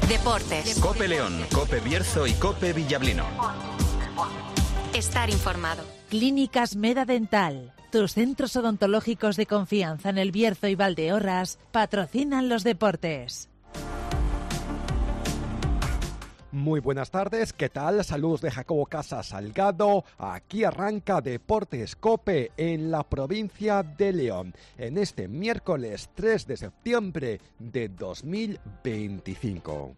Deportes. COPE León, COPE Bierzo y COPE Villablino. Estar informado. Clínicas Meda Dental. Tus centros odontológicos de confianza en El Bierzo y Valdeorras patrocinan los deportes. Muy buenas tardes, ¿qué tal? Saludos de Jacobo Casa Salgado. Aquí arranca Deportes COPE en la provincia de León, en este miércoles 3 de septiembre de 2025.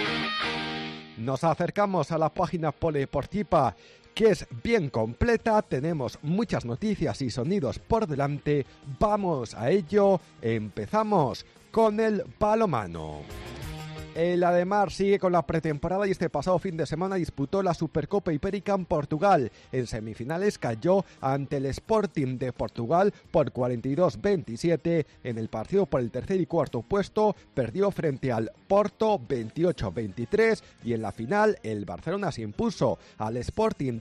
Nos acercamos a la página polideportiva, que es bien completa, tenemos muchas noticias y sonidos por delante. Vamos a ello, empezamos con el balonmano. El Ademar sigue con la pretemporada y este pasado fin de semana disputó la Supercopa Ibérica en Portugal. En semifinales cayó ante el Sporting de Portugal por 42-27. En el partido por el tercer y cuarto puesto perdió frente al Porto 28-23 y en la final el Barcelona se impuso al Sporting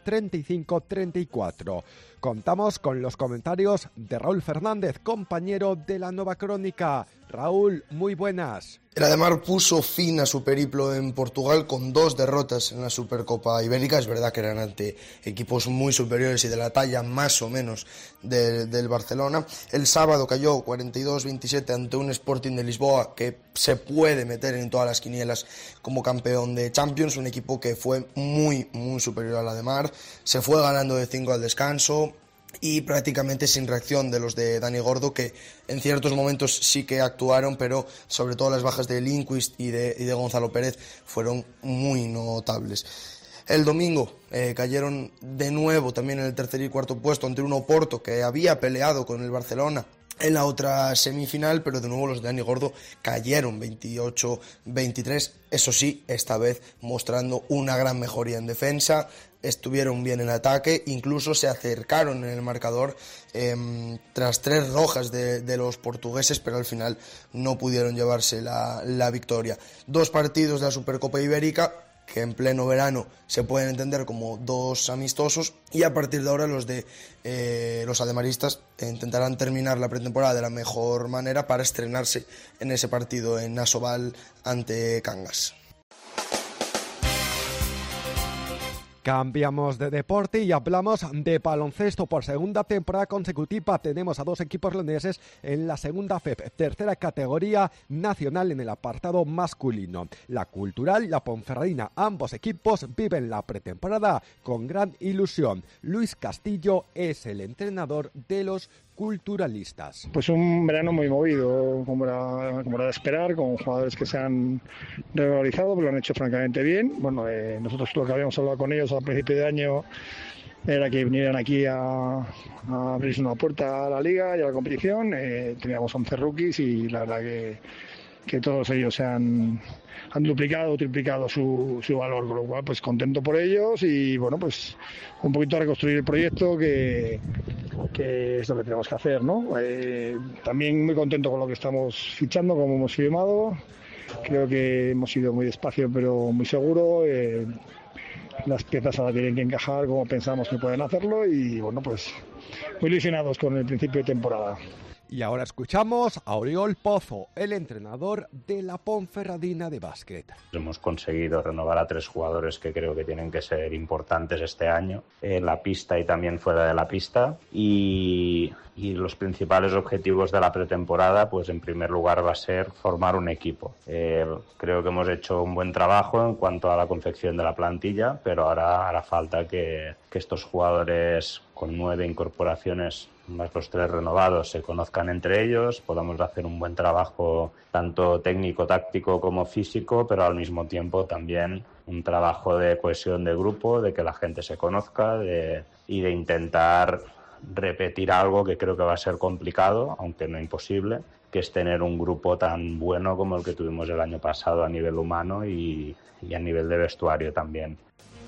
35-34. Contamos con los comentarios de Raúl Fernández, compañero de La Nueva Crónica. Raúl, muy buenas. El Ademar puso fin a su periplo en Portugal con 2 derrotas en la Supercopa Ibérica. Es verdad que eran ante equipos muy superiores y de la talla más o menos del Barcelona. El sábado cayó 42-27 ante un Sporting de Lisboa que se puede meter en todas las quinielas como campeón de Champions. Un equipo que fue muy superior al Ademar. Se fue ganando de 5 al descanso y prácticamente sin reacción de los de Dani Gordo, que en ciertos momentos sí que actuaron, pero sobre todo las bajas de Lindqvist y de Gonzalo Pérez fueron muy notables. El domingo cayeron de nuevo también en el tercer y cuarto puesto ante un Oporto que había peleado con el Barcelona en la otra semifinal, pero de nuevo los de Dani Gordo cayeron 28-23, eso sí, esta vez mostrando una gran mejoría en defensa. Estuvieron bien en ataque, incluso se acercaron en el marcador tras 3 rojas de los portugueses, pero al final no pudieron llevarse la victoria. 2 partidos de la Supercopa Ibérica que en pleno verano se pueden entender como 2 amistosos, y a partir de ahora los ademaristas intentarán terminar la pretemporada de la mejor manera para estrenarse en ese partido en Asobal ante Cangas. Cambiamos de deporte y hablamos de baloncesto. Por segunda temporada consecutiva tenemos a 2 equipos leoneses en la segunda FEP, tercera categoría nacional en el apartado masculino. La Cultural y la Ponferradina, ambos equipos viven la pretemporada con gran ilusión. Luis Castillo es el entrenador de los culturalistas. Pues un verano muy movido, como era de esperar, con jugadores que se han regularizado, pero lo han hecho francamente bien. Bueno, nosotros lo que habíamos hablado con ellos al principio de año era que vinieran aquí a abrirse una puerta a la liga y a la competición. Teníamos 11 rookies y la verdad que todos ellos han duplicado o triplicado su valor, con lo cual pues contento por ellos y bueno, pues un poquito a reconstruir el proyecto que es lo que tenemos que hacer, ¿no? También muy contento con lo que estamos fichando, como hemos firmado. Creo que hemos ido muy despacio pero muy seguro. Las piezas ahora tienen que encajar como pensamos que pueden hacerlo y bueno, pues muy ilusionados con el principio de temporada. Y ahora escuchamos a Oriol Pozo, el entrenador de la Ponferradina de básquet. Hemos conseguido renovar a 3 jugadores que creo que tienen que ser importantes este año, en la pista y también fuera de la pista. Y los principales objetivos de la pretemporada, pues en primer lugar va a ser formar un equipo. Creo que hemos hecho un buen trabajo en cuanto a la confección de la plantilla, pero ahora hará falta que estos jugadores con 9 incorporaciones más los 3 renovados se conozcan entre ellos, podamos hacer un buen trabajo tanto técnico, táctico como físico, pero al mismo tiempo también un trabajo de cohesión de grupo, de que la gente se conozca y de intentar repetir algo que creo que va a ser complicado, aunque no imposible, que es tener un grupo tan bueno como el que tuvimos el año pasado a nivel humano y a nivel de vestuario también.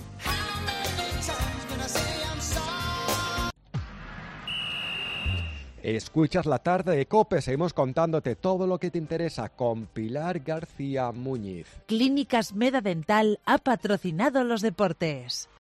Escuchas la tarde de COPE, seguimos contándote todo lo que te interesa con Pilar García Muñiz. Clínicas Meda Dental ha patrocinado los deportes.